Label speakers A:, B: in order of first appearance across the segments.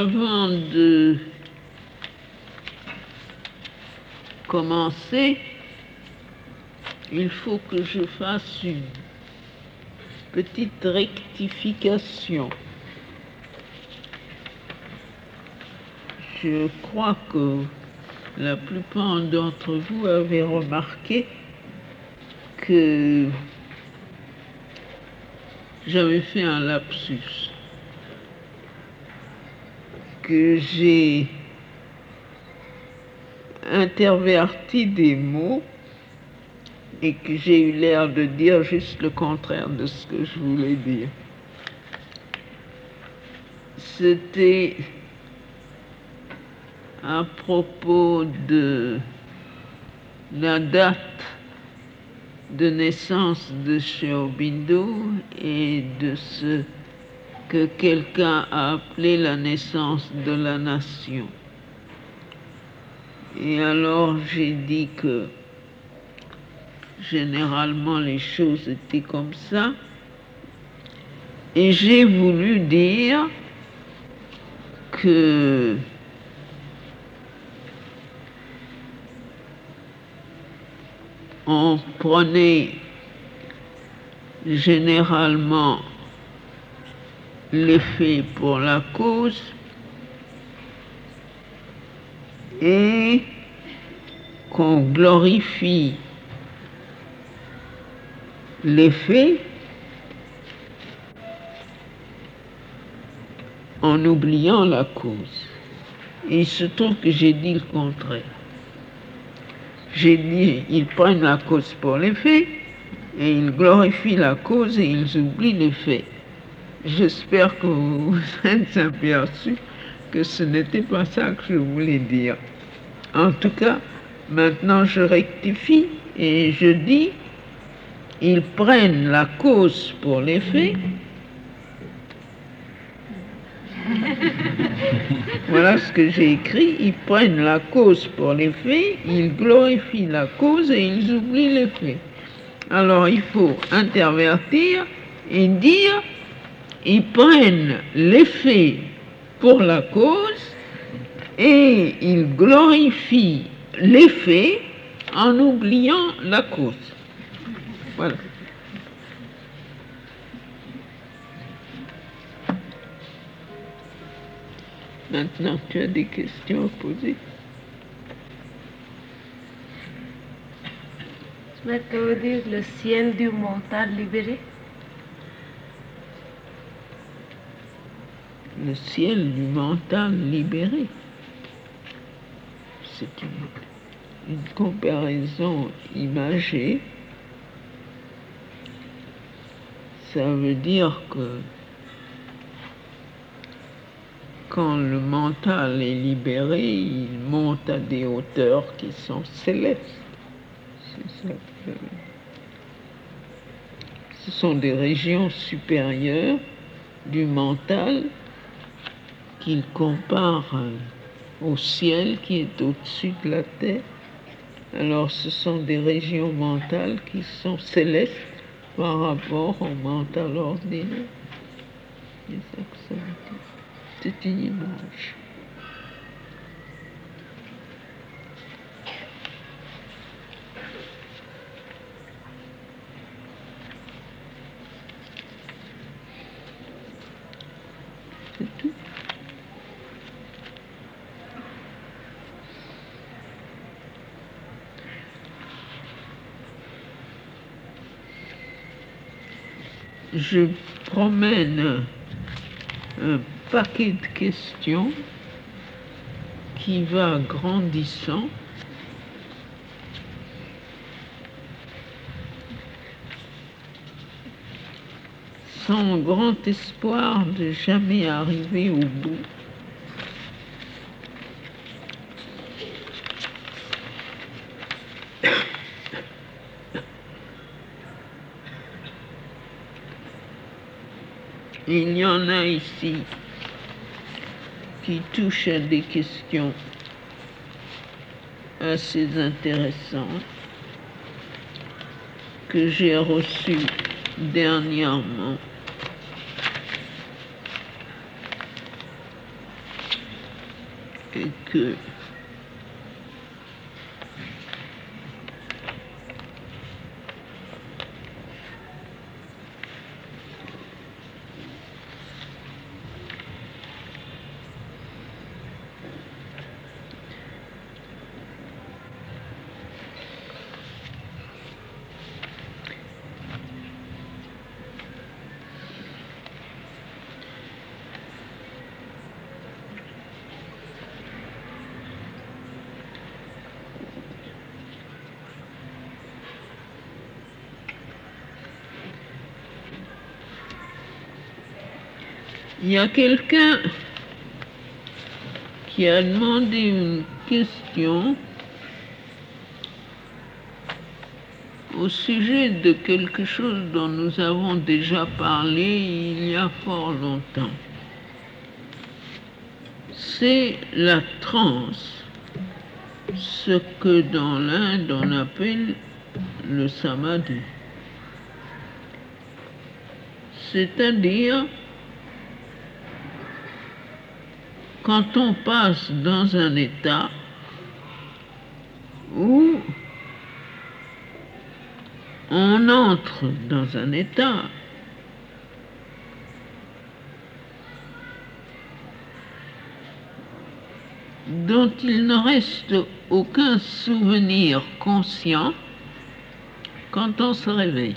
A: Avant de commencer, il faut que je fasse une petite rectification. Je crois que la plupart d'entre vous avez remarqué que j'avais fait un lapsus, que j'ai interverti des mots et que j'ai eu l'air de dire juste le contraire de ce que je voulais dire. C'était à propos de la date de naissance de Sri Aurobindo et de ce que quelqu'un a appelé la naissance de la nation. Et alors j'ai dit que généralement les choses étaient comme ça, et j'ai voulu dire que on prenait généralement l'effet pour la cause et qu'on glorifie l'effet en oubliant la cause. Et il se trouve que j'ai dit le contraire. J'ai dit, ils prennent la cause pour l'effet, et ils glorifient la cause et ils oublient l'effet. J'espère que vous vous êtes aperçus que ce n'était pas ça que je voulais dire. En tout cas, maintenant je rectifie et je dis, ils prennent la cause pour l'effet. Voilà ce que j'ai écrit. Ils prennent la cause pour l'effet, ils glorifient la cause et ils oublient l'effet. Alors il faut intervertir et dire, ils prennent l'effet pour la cause et ils glorifient l'effet en oubliant la cause. Voilà. Maintenant, tu as des questions à poser?
B: Mais que veut dire le ciel du mental libéré?
A: Le ciel du mental libéré. C'est une comparaison imagée. Ça veut dire que quand le mental est libéré, il monte à des hauteurs qui sont célestes. C'est ça que ce sont des régions supérieures du mental qu'il compare au ciel qui est au-dessus de la terre. Alors ce sont des régions mentales qui sont célestes par rapport au mental ordinaire. C'est ça que ça veut dire. C'est une image. C'est tout. Je promène un paquet de questions qui va grandissant. Sans grand espoir de jamais arriver au bout. Il y en a ici qui touchent à des questions assez intéressantes que j'ai reçues dernièrement. et que il y a quelqu'un qui a demandé une question au sujet de quelque chose dont nous avons déjà parlé il y a fort longtemps. C'est la transe, ce que dans l'Inde on appelle le samadhi. C'est-à-dire quand on passe dans un état où on entre dans un état dont il ne reste aucun souvenir conscient quand on se réveille.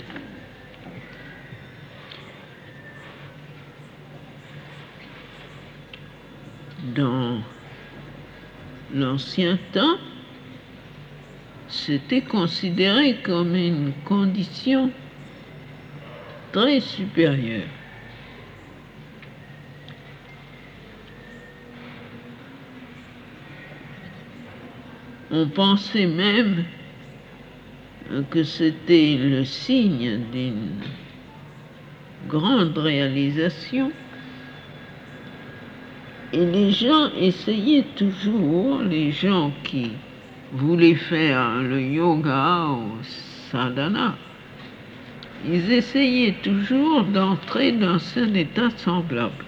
A: Dans l'ancien temps, c'était considéré comme une condition très supérieure. On pensait même que c'était le signe d'une grande réalisation. Et les gens essayaient toujours, les gens qui voulaient faire le yoga ou sadhana, ils essayaient toujours d'entrer dans un état semblable.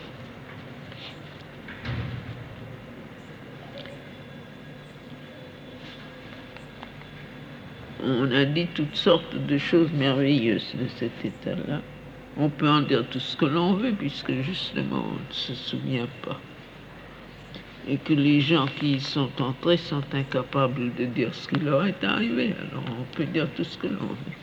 A: On a dit toutes sortes de choses merveilleuses de cet état-là. On peut en dire tout ce que l'on veut, puisque justement on ne se souvient pas. Et que les gens qui y sont entrés sont incapables de dire ce qui leur est arrivé. Alors on peut dire tout ce que l'on veut.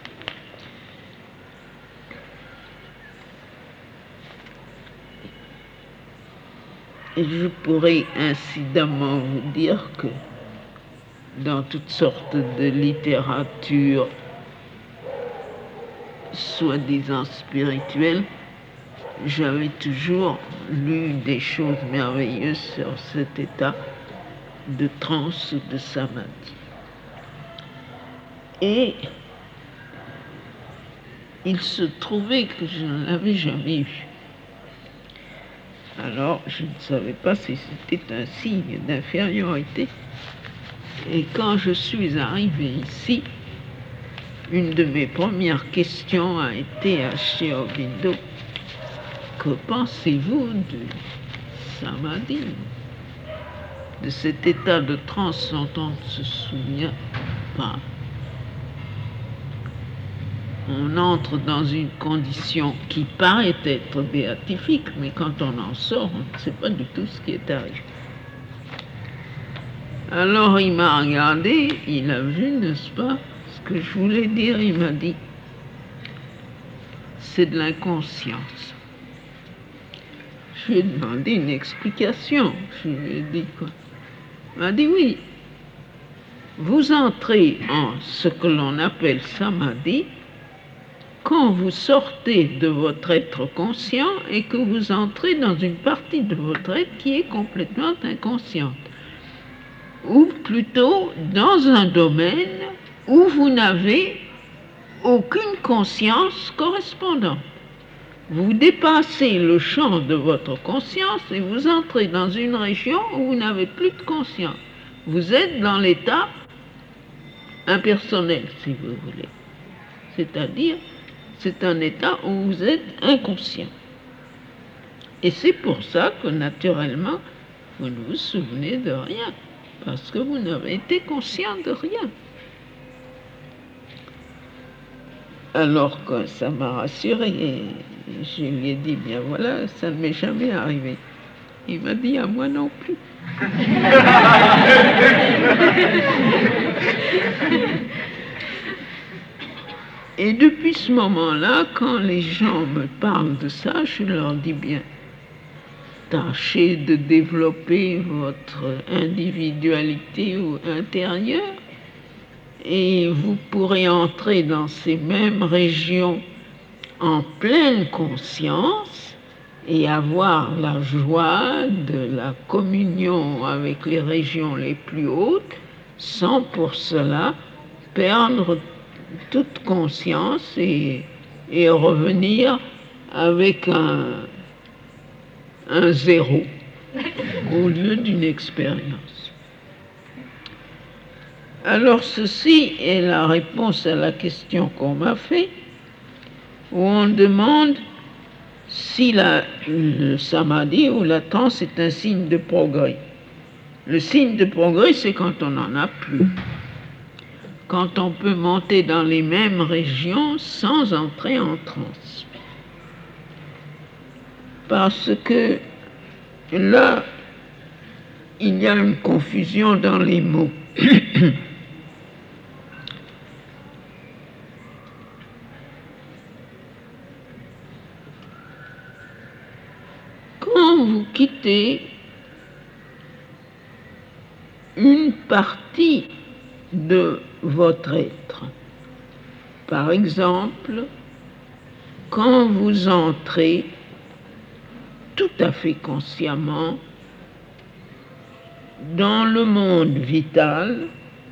A: Et je pourrais incidemment vous dire que dans toutes sortes de littérature, soi-disant spirituelle, j'avais toujours lu des choses merveilleuses sur cet état de transe ou de samadhi. Et il se trouvait que je ne l'avais jamais eu. Alors, je ne savais pas si c'était un signe d'infériorité. Et quand je suis arrivée ici, une de mes premières questions a été à Sri Aurobindo: que pensez-vous du samadhi, de cet état de transe dont on ne se souvient pas? On entre dans une condition qui paraît être béatifique, mais quand on en sort, on ne sait pas du tout ce qui est arrivé. Alors il m'a regardé, il a vu, n'est-ce pas, ce que je voulais dire. Il m'a dit: c'est de l'inconscience. Je lui ai demandé une explication. Je lui ai dit quoi? Il m'a dit: oui, vous entrez en ce que l'on appelle samadhi quand vous sortez de votre être conscient et que vous entrez dans une partie de votre être qui est complètement inconsciente, ou plutôt dans un domaine où vous n'avez aucune conscience correspondante. Vous dépassez le champ de votre conscience et vous entrez dans une région où vous n'avez plus de conscience. Vous êtes dans l'état impersonnel, si vous voulez. C'est-à-dire, c'est un état où vous êtes inconscient. Et c'est pour ça que, naturellement, vous ne vous souvenez de rien, parce que vous n'avez été conscient de rien. Alors que ça m'a rassuré, et je lui ai dit, bien voilà, ça ne m'est jamais arrivé. Il m'a dit, à moi non plus. Et depuis ce moment-là, quand les gens me parlent de ça, je leur dis bien, tâchez de développer votre individualité intérieure et vous pourrez entrer dans ces mêmes régions en pleine conscience et avoir la joie de la communion avec les régions les plus hautes sans pour cela perdre toute conscience et revenir avec un zéro au lieu d'une expérience. Alors ceci est la réponse à la question qu'on m'a faite, où on demande si le samadhi ou la transe est un signe de progrès. Le signe de progrès, c'est quand on n'en a plus. Quand on peut monter dans les mêmes régions sans entrer en transe. Parce que là, il y a une confusion dans les mots. Quand vous quittez une partie de votre être, par exemple, quand vous entrez tout à fait consciemment dans le monde vital,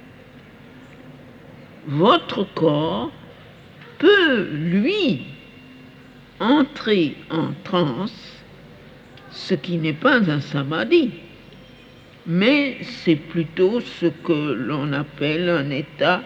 A: votre corps peut, lui, entrer en transe, ce qui n'est pas un samadhi, mais c'est plutôt ce que l'on appelle un état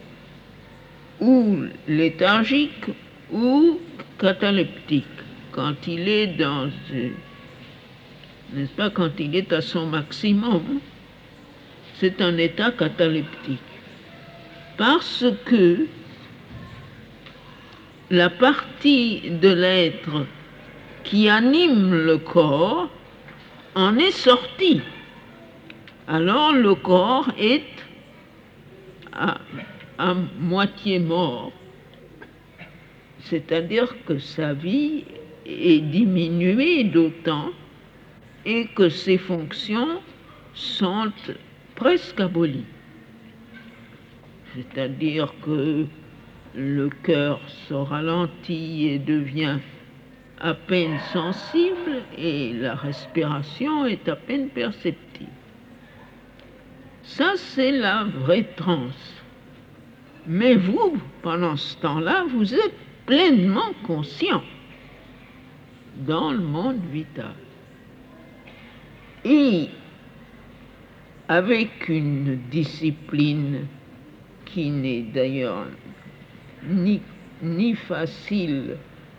A: ou léthargique ou cataleptique, quand il est dans, n'est-ce pas, quand il est à son maximum, c'est un état cataleptique. Parce que la partie de l'être qui anime le corps en est sortie. Alors le corps est à moitié mort. C'est-à-dire que sa vie est diminuée d'autant et que ses fonctions sont presque abolies. C'est-à-dire que le cœur se ralentit et devient à peine sensible et la respiration est à peine perceptible. Ça, c'est la vraie transe. Mais vous, pendant ce temps-là, vous êtes pleinement conscient dans le monde vital. Et avec une discipline qui n'est d'ailleurs ni facile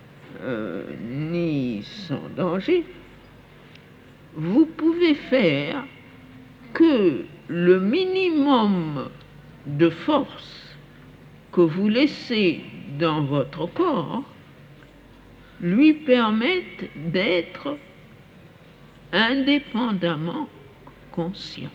A: ni sans danger, vous pouvez faire que le minimum de force que vous laissez dans votre corps lui permette d'être indépendamment conscient,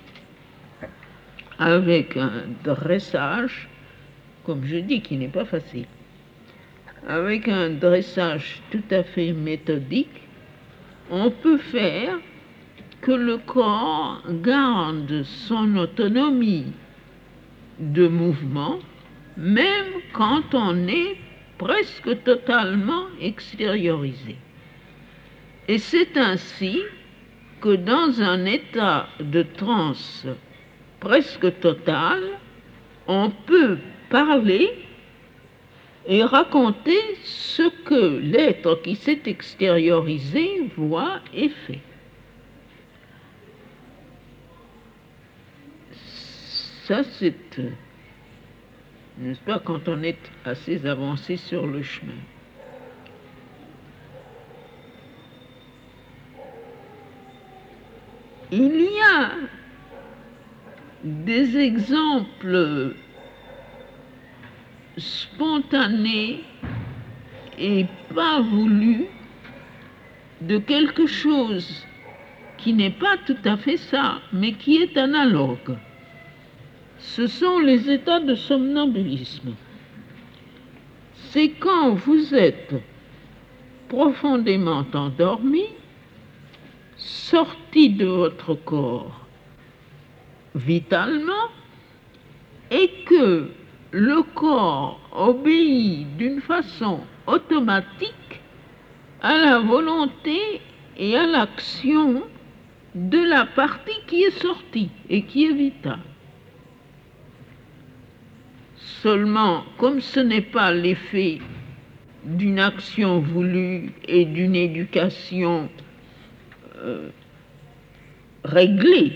A: avec un dressage, comme je dis, qui n'est pas facile, avec un dressage tout à fait méthodique, on peut faire que le corps garde son autonomie de mouvement, même quand on est presque totalement extériorisé. Et c'est ainsi que dans un état de transe presque total, on peut parler et raconter ce que l'être qui s'est extériorisé voit et fait. Ça, c'est, n'est-ce pas, quand on est assez avancé sur le chemin. Il y a des exemples spontanés et pas voulus de quelque chose qui n'est pas tout à fait ça, mais qui est analogue. Ce sont les états de somnambulisme. C'est quand vous êtes profondément endormi, sorti de votre corps vitalement, et que le corps obéit d'une façon automatique à la volonté et à l'action de la partie qui est sortie et qui est vitale. Seulement, comme ce n'est pas l'effet d'une action voulue et d'une éducation réglée,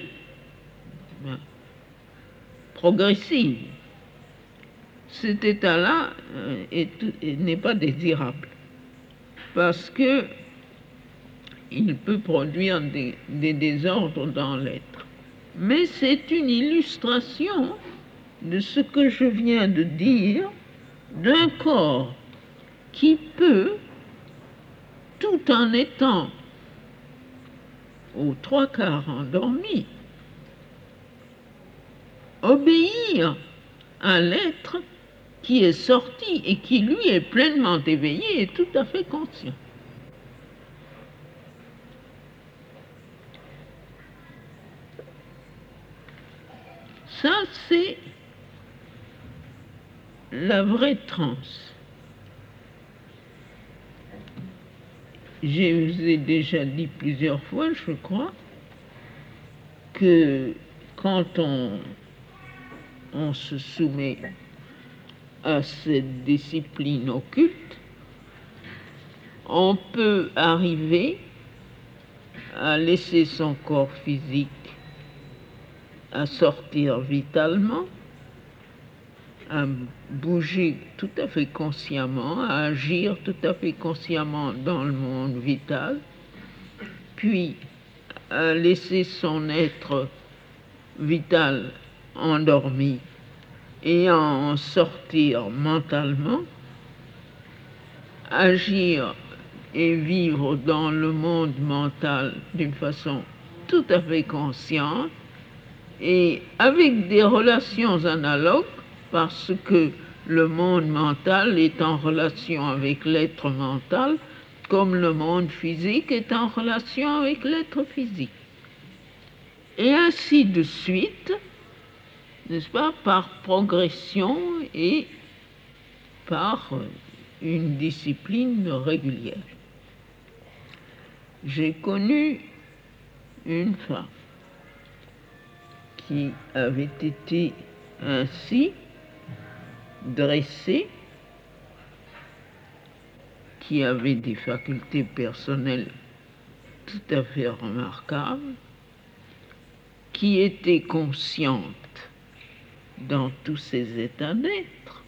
A: progressive, cet état-là n'est pas désirable parce que il peut produire des désordres dans l'être. Mais c'est une illustration de ce que je viens de dire, d'un corps qui peut, tout en étant aux 3/4 endormi, obéir à l'être qui est sorti et qui, lui, est pleinement éveillé et tout à fait conscient. Ça, c'est la vraie transe. Je vous ai déjà dit plusieurs fois, je crois, que quand on se soumet à cette discipline occulte, on peut arriver à laisser son corps physique à sortir vitalement, à bouger tout à fait consciemment, à agir tout à fait consciemment dans le monde vital, puis à laisser son être vital endormi et à en sortir mentalement, agir et vivre dans le monde mental d'une façon tout à fait consciente et avec des relations analogues, parce que le monde mental est en relation avec l'être mental, comme le monde physique est en relation avec l'être physique. Et ainsi de suite, n'est-ce pas, par progression et par une discipline régulière. J'ai connu une femme qui avait été ainsi dressée, qui avait des facultés personnelles tout à fait remarquables, qui était consciente dans tous ses états d'être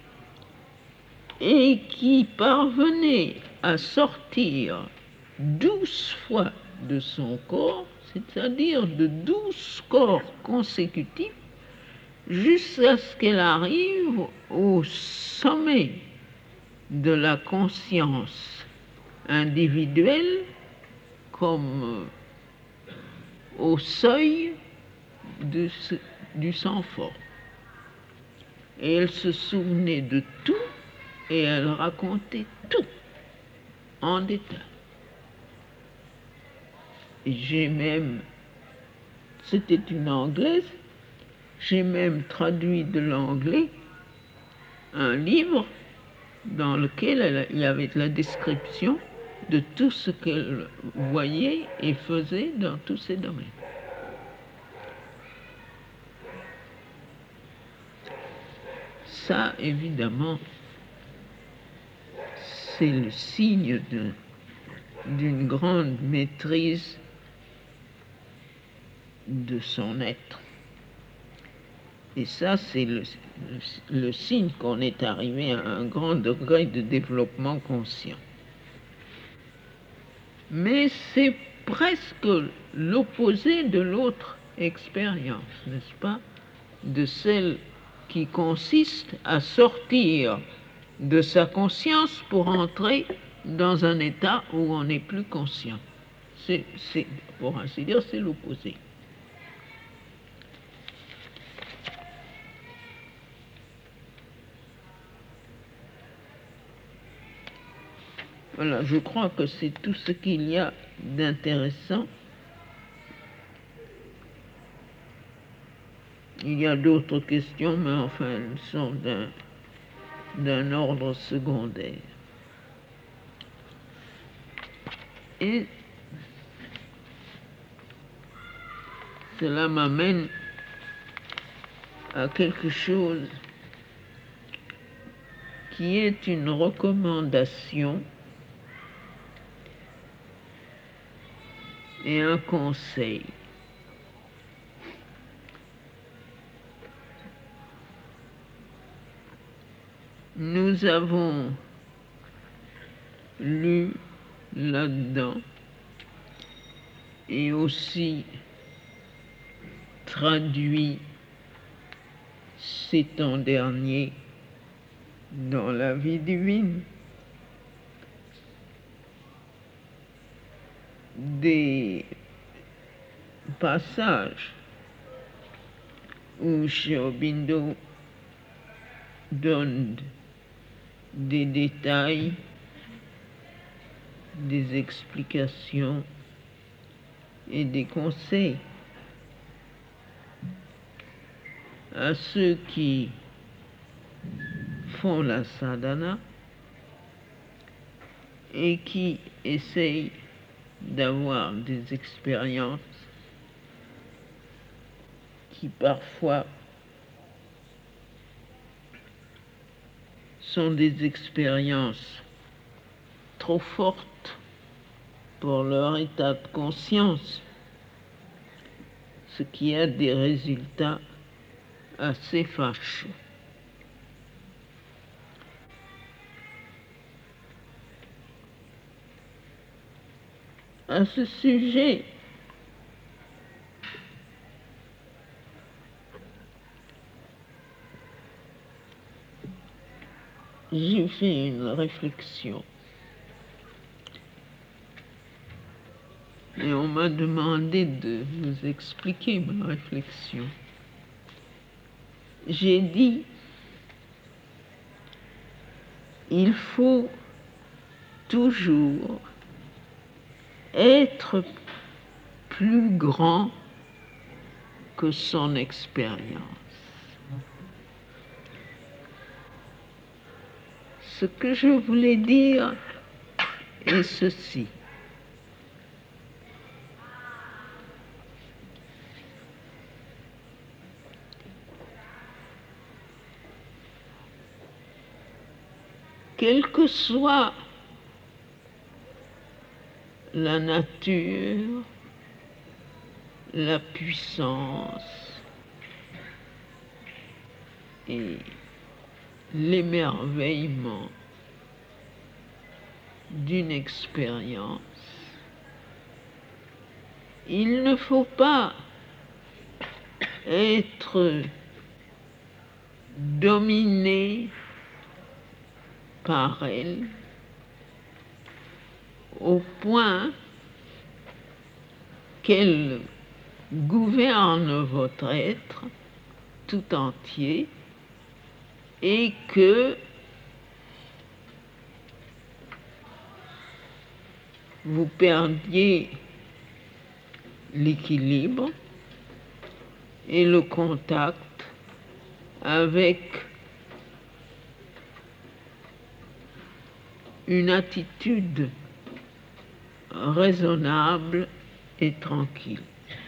A: et qui parvenait à sortir 12 fois de son corps, c'est-à-dire de 12 corps consécutifs, jusqu'à ce qu'elle arrive au sommet de la conscience individuelle, comme au seuil du sang-fort. Et elle se souvenait de tout et elle racontait tout en détail. J'ai même, c'était une Anglaise, j'ai même traduit de l'anglais un livre dans lequel il y avait la description de tout ce qu'elle voyait et faisait dans tous ces domaines. Ça, évidemment, c'est le signe d'une grande maîtrise de son être. Et ça, c'est le signe qu'on est arrivé à un grand degré de développement conscient. Mais c'est presque l'opposé de l'autre expérience, n'est-ce pas? De celle qui consiste à sortir de sa conscience pour entrer dans un état où on n'est plus conscient. C'est, pour ainsi dire, c'est l'opposé. Voilà, je crois que c'est tout ce qu'il y a d'intéressant. Il y a d'autres questions, mais enfin, elles sont d'un ordre secondaire. Et cela m'amène à quelque chose qui est une recommandation et un conseil. Nous avons lu là-dedans et aussi traduit ces temps derniers dans la vie divine des passages où Sri Aurobindo donne des détails, des explications et des conseils à ceux qui font la sadhana et qui essayent d'avoir des expériences qui parfois sont des expériences trop fortes pour leur état de conscience, ce qui a des résultats assez fâcheux. À ce sujet, j'ai fait une réflexion et on m'a demandé de vous expliquer ma réflexion. J'ai dit, il faut toujours être plus grand que son expérience. Ce que je voulais dire est ceci. Quelle que soit la nature, la puissance et l'émerveillement d'une expérience, il ne faut pas être dominé par elle au point qu'elle gouverne votre être tout entier et que vous perdiez l'équilibre et le contact avec une attitude raisonnable et tranquille.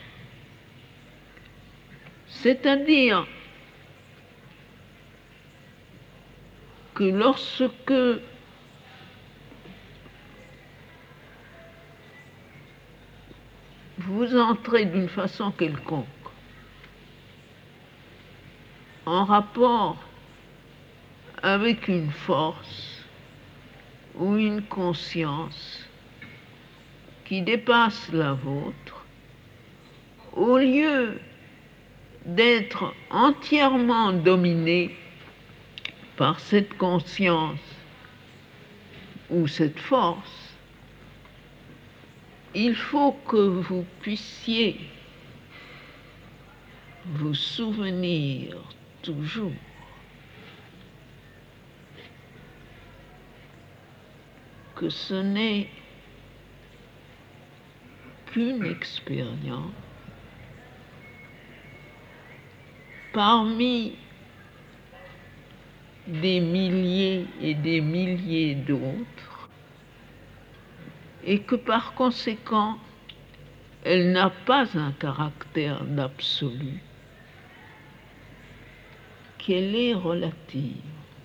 A: C'est-à-dire que lorsque vous entrez d'une façon quelconque en rapport avec une force ou une conscience qui dépasse la vôtre, au lieu d'être entièrement dominé par cette conscience ou cette force, il faut que vous puissiez vous souvenir toujours que ce n'est qu'une expérience parmi des milliers et des milliers d'autres, et que par conséquent, elle n'a pas un caractère d'absolu, qu'elle est relative,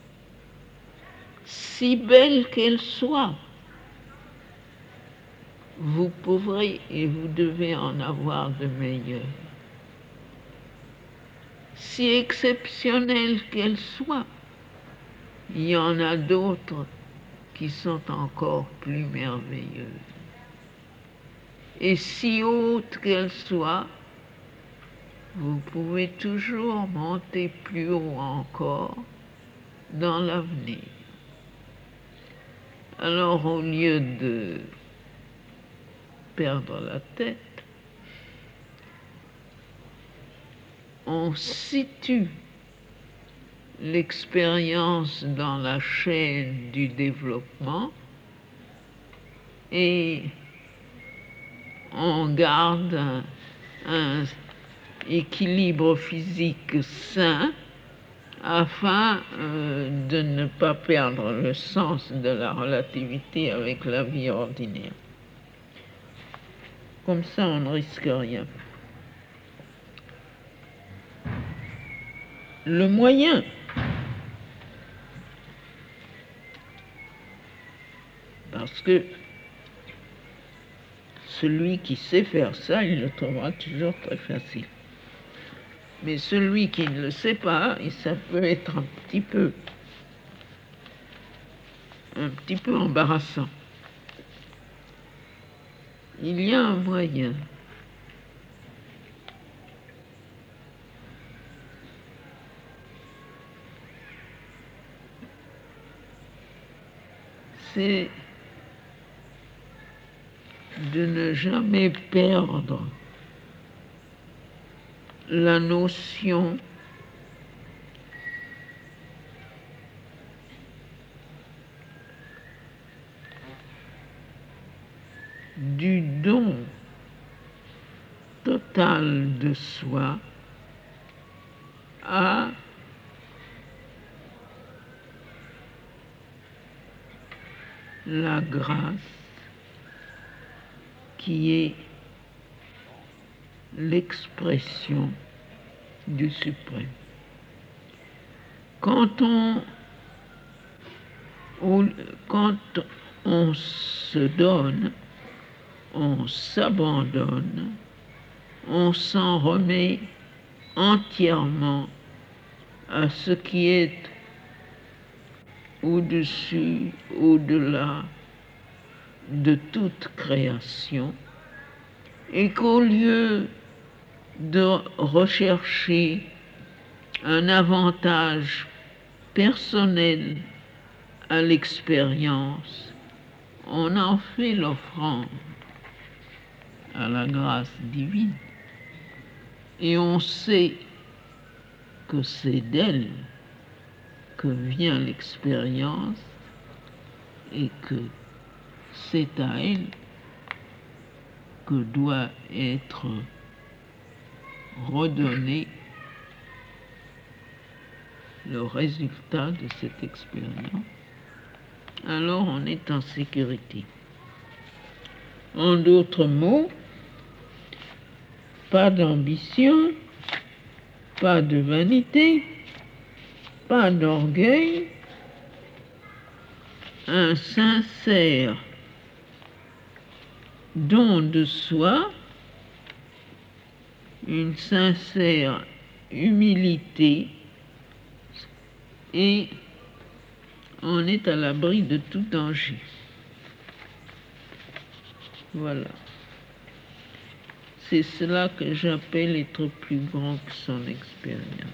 A: si belle qu'elle soit. Vous pourrez et vous devez en avoir de meilleures. Si exceptionnelle qu'elle soit, il y en a d'autres qui sont encore plus merveilleuses. Et si haute qu'elle soit, vous pouvez toujours monter plus haut encore dans l'avenir. Alors, au lieu de perdre la tête, on situe l'expérience dans la chaîne du développement et on garde un équilibre physique sain afin de ne pas perdre le sens de la relativité avec la vie ordinaire. Comme ça, on ne risque rien. Le moyen parce que celui qui sait faire ça, il le trouvera toujours très facile. Mais celui qui ne le sait pas, et ça peut être un petit peu embarrassant. Il y a un moyen. C'est de ne jamais perdre la notion du don total de soi à la grâce qui est l'expression du suprême. Quand on se donne, on s'abandonne, on s'en remet entièrement à ce qui est au-dessus, au-delà de toute création, et qu'au lieu de rechercher un avantage personnel à l'expérience, on en fait l'offrande à la grâce divine. Et on sait que c'est d'elle que vient l'expérience et que c'est à elle que doit être redonné le résultat de cette expérience. Alors on est en sécurité. En d'autres mots, pas d'ambition, pas de vanité, pas d'orgueil, un sincère don de soi, une sincère humilité, et on est à l'abri de tout danger. Voilà. C'est cela que j'appelle être plus grand que son expérience.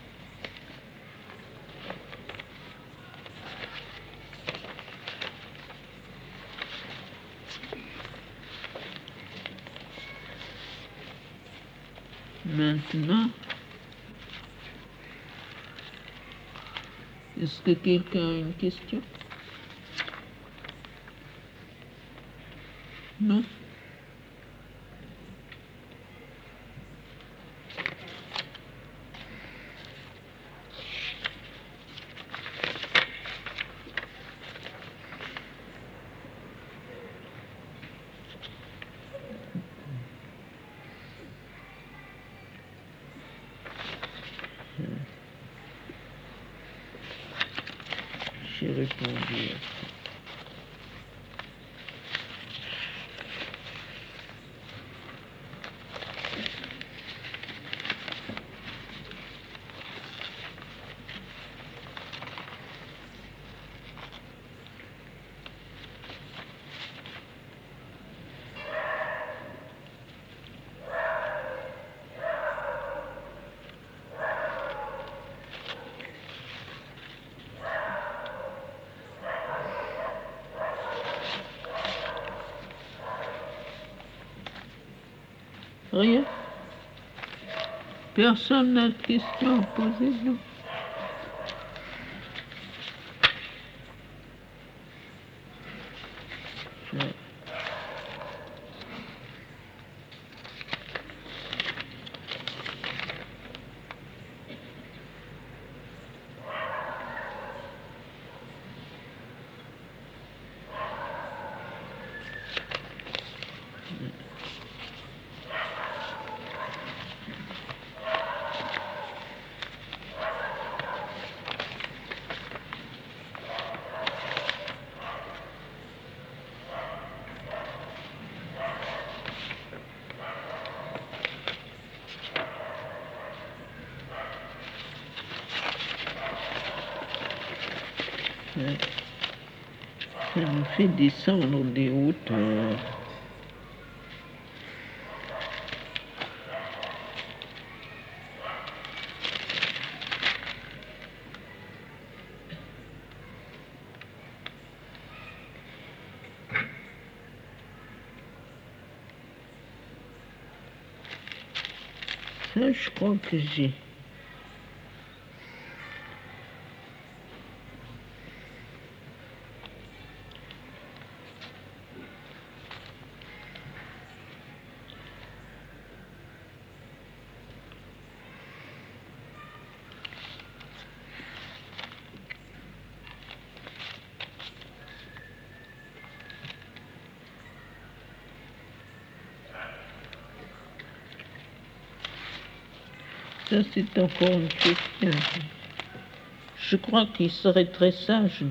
A: Maintenant, est-ce que quelqu'un a une question? Non? J'ai répondu à ça. Rien? Personne n'a de questions à poser, non? Ouais. Ouais. Ça nous fait descendre des hauteurs. Ça, je crois que j'ai. Ça, c'est encore une question. Je crois qu'il serait très sage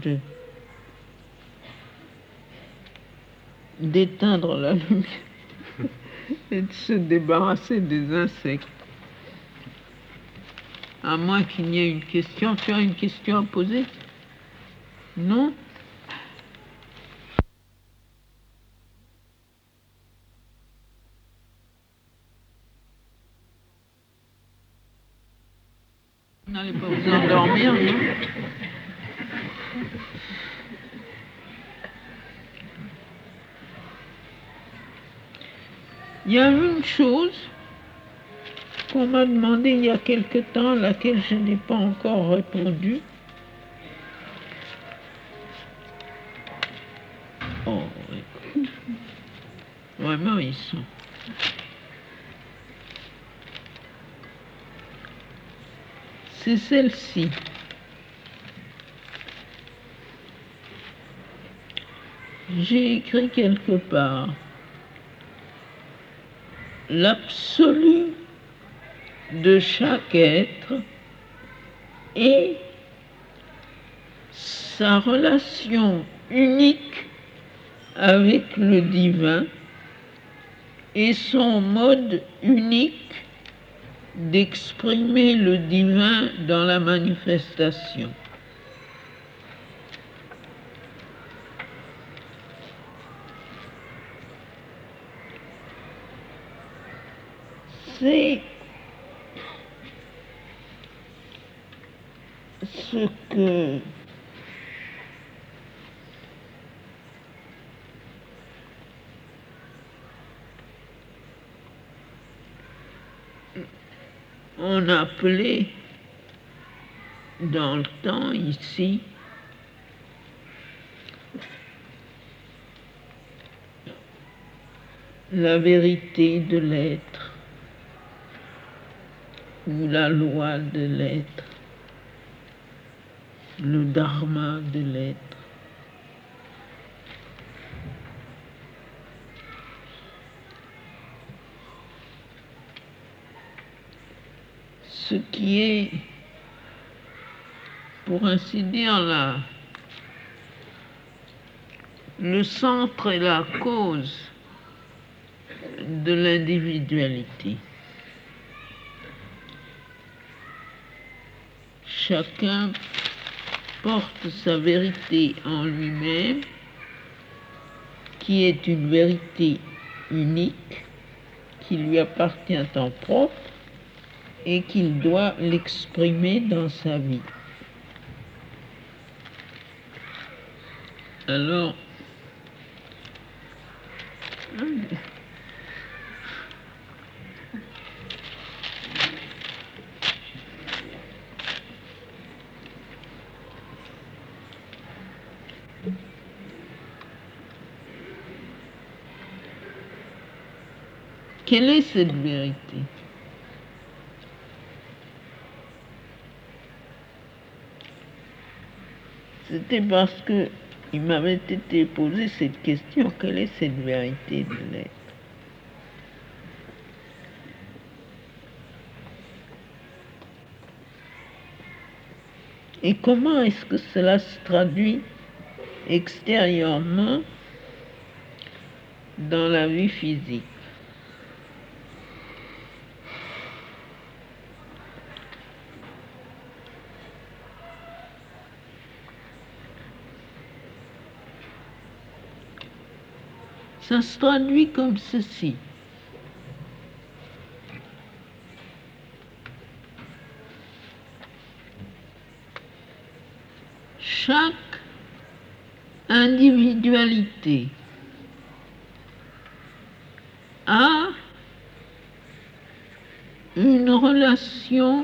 A: d'éteindre la lumière et de se débarrasser des insectes. À moins qu'il n'y ait une question. Tu as une question à poser? Non? Vous n'allez pas vous endormir, non? Il y a une chose qu'on m'a demandé il y a quelque temps, à laquelle je n'ai pas encore répondu. Oh, écoute. Vraiment, ils sont. C'est celle-ci. J'ai écrit quelque part. L'absolu de chaque être et sa relation unique avec le divin et son mode unique d'exprimer le divin dans la manifestation. c'est ce que on appelait dans le temps ici la vérité de l'être ou la loi de l'être, le dharma de l'être. Ce qui est, pour ainsi dire, le centre et la cause de l'individualité. Chacun porte sa vérité en lui-même, qui est une vérité unique, qui lui appartient en propre et qu'il doit l'exprimer dans sa vie. Alors, quelle est cette vérité? C'était parce que il m'avait été posé cette question, quelle est cette vérité de l'être? Et comment est-ce que cela se traduit extérieurement dans la vie physique? Ça se traduit comme ceci. Chaque individualité a une relation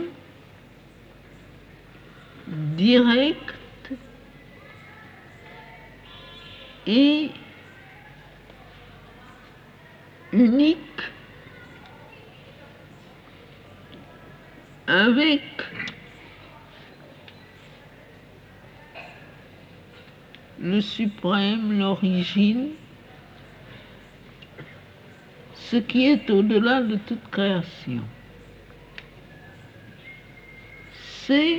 A: directe et unique avec le suprême, l'origine, ce qui est au-delà de toute création. C'est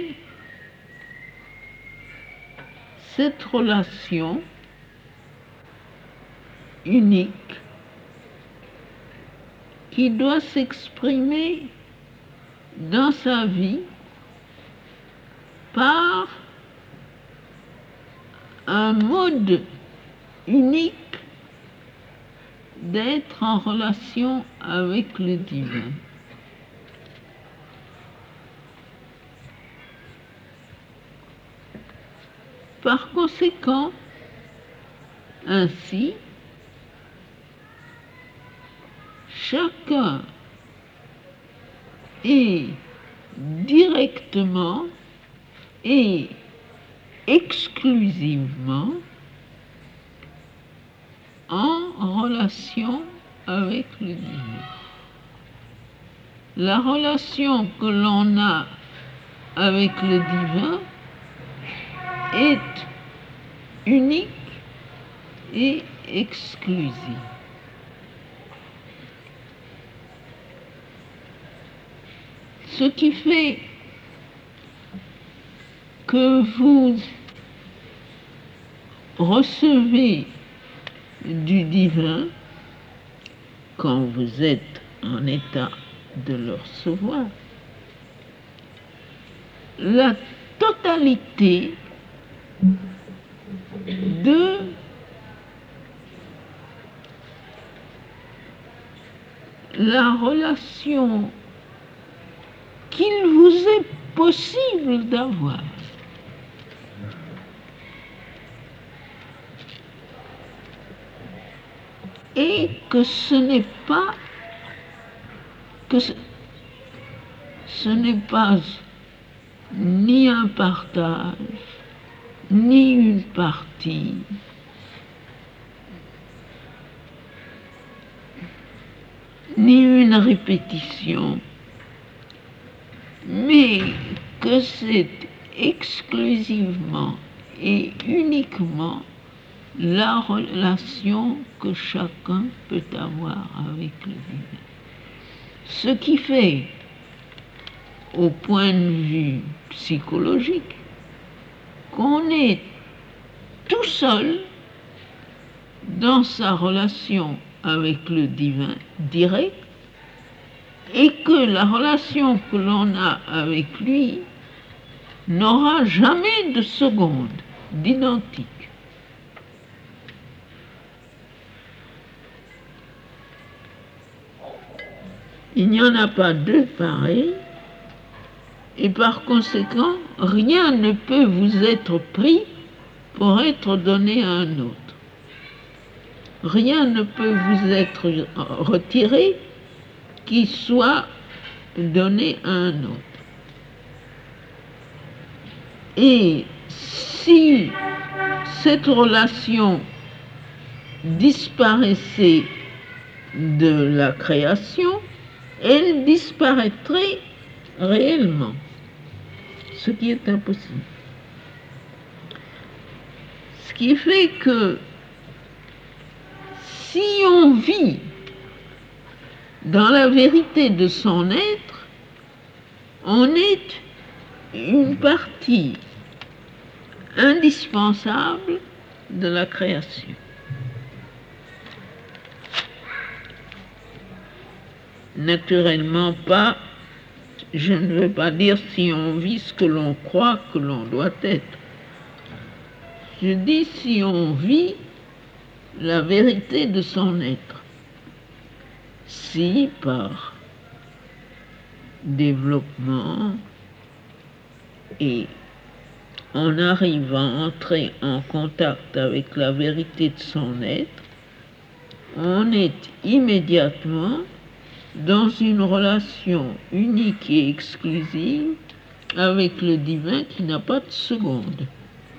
A: cette relation unique qui doit s'exprimer dans sa vie par un mode unique d'être en relation avec le divin. Par conséquent, ainsi, chacun est directement et exclusivement en relation avec le divin. La relation que l'on a avec le divin est unique et exclusive. Ce qui fait que vous recevez du divin quand vous êtes en état de le recevoir. La totalité de la relation qu'il vous est possible d'avoir. Et que ce n'est pas ni un partage, ni une partie, ni une répétition, mais que c'est exclusivement et uniquement la relation que chacun peut avoir avec le divin. Ce qui fait, au point de vue psychologique, qu'on est tout seul dans sa relation avec le divin direct et que la relation que l'on a avec lui n'aura jamais de seconde, d'identique. Il n'y en a pas deux pareils, et par conséquent, rien ne peut vous être pris pour être donné à un autre. Rien ne peut vous être retiré qui soit donné à un autre. Et si cette relation disparaissait de la création, elle disparaîtrait réellement, ce qui est impossible. Ce qui fait que si on vit dans la vérité de son être, on est une partie indispensable de la création. Naturellement pas, je ne veux pas dire si on vit ce que l'on croit que l'on doit être. Je dis si on vit la vérité de son être. Si par développement et en arrivant à entrer en contact avec la vérité de son être, on est immédiatement dans une relation unique et exclusive avec le divin qui n'a pas de seconde.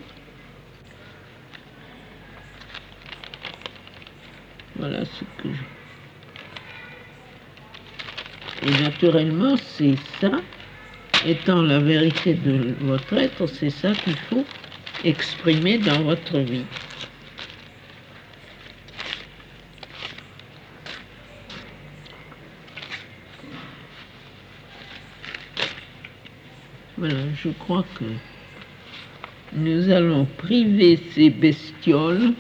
A: Voilà ce que je... Et naturellement, c'est ça, étant la vérité de votre être, c'est ça qu'il faut exprimer dans votre vie. Voilà, je crois que nous allons priver ces bestioles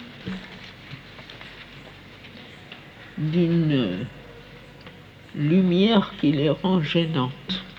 A: d'une lumière qui les rend gênantes.